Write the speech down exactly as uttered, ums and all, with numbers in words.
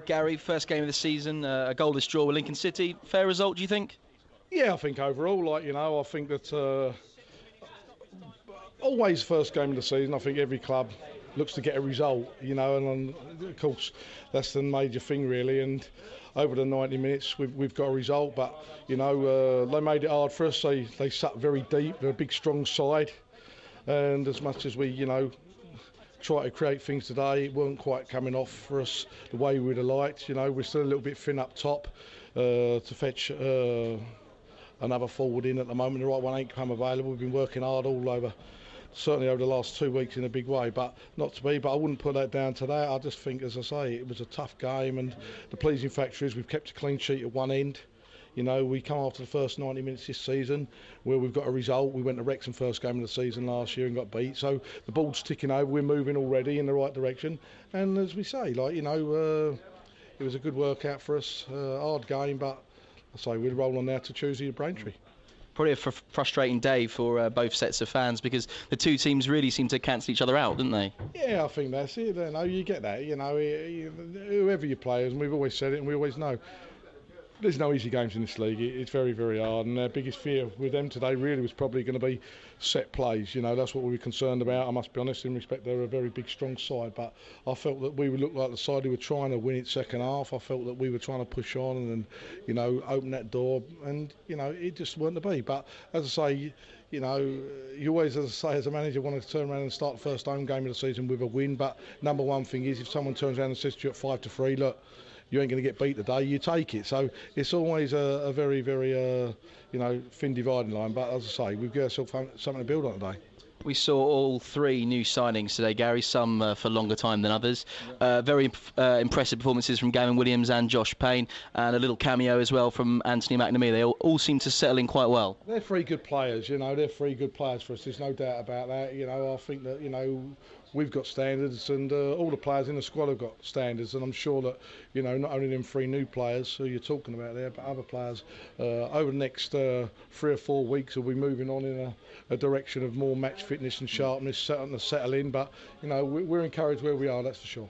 Gary, first game of the season, uh, a goalless draw with Lincoln City. Fair result, do you think? Yeah, I think overall, like, you know, I think that uh, always first game of the season, I think every club looks to get a result, you know, and um, of course that's the major thing really. And over the ninety minutes we've, we've got a result, but you know uh, they made it hard for us. They, they sat very deep, they're a big strong side, and as much as we, you know, try to create things today, it weren't quite coming off for us the way we'd have liked. You know, we're still a little bit thin up top uh, to fetch uh, another forward in at the moment. The right one ain't come available. We've been working hard all over, certainly over the last two weeks in a big way, but not to be. But I wouldn't put that down to that. I just think, as I say, it was a tough game, and the pleasing factor is we've kept a clean sheet at one end. You know, we come after the first ninety minutes this season where we've got a result. We went to Wrexham first game of the season last year and got beat. So the ball's ticking over. We're moving already in the right direction. And as we say, like, you know, uh, it was a good workout for us. Uh, hard game, but I say we'll roll on now to Tuesday at Braintree. Probably a fr frustrating day for uh, both sets of fans, because the two teams really seem to cancel each other out, didn't they? Yeah, I think that's it. You know, you get that. You know, whoever you play, and we've always said it, and we always know, there's no easy games in this league. It's very, very hard, and our biggest fear with them today really was probably going to be set plays. You know, that's what we were concerned about. I must be honest, in respect they're a very big, strong side, but I felt that we would look like the side who were trying to win it second half. I felt that we were trying to push on and, you know, open that door, and you know, it just weren't to be. But as I say, you know, you always, as I say, as a manager, want to turn around and start the first home game of the season with a win. But number one thing is, if someone turns around and says to you at five to three, look, you ain't going to get beat today, you take it. So it's always a, a very, very, uh, you know, thin dividing line. But as I say, we've got ourselves something to build on today. We saw all three new signings today, Gary, some uh, for longer time than others. Uh, very uh, impressive performances from Gavin Williams and Josh Payne, and a little cameo as well from Anthony McNamee. They all, all seem to settle in quite well. They're three good players, you know, they're three good players for us, there's no doubt about that. You know, I think that, you know, we've got standards, and uh, all the players in the squad have got standards, and I'm sure that, you know, not only them three new players who you're talking about there, but other players uh, over the next uh, three or four weeks will be moving on in a, a direction of more match fitness and sharpness, starting to settle in. But you know, we're encouraged where we are, that's for sure.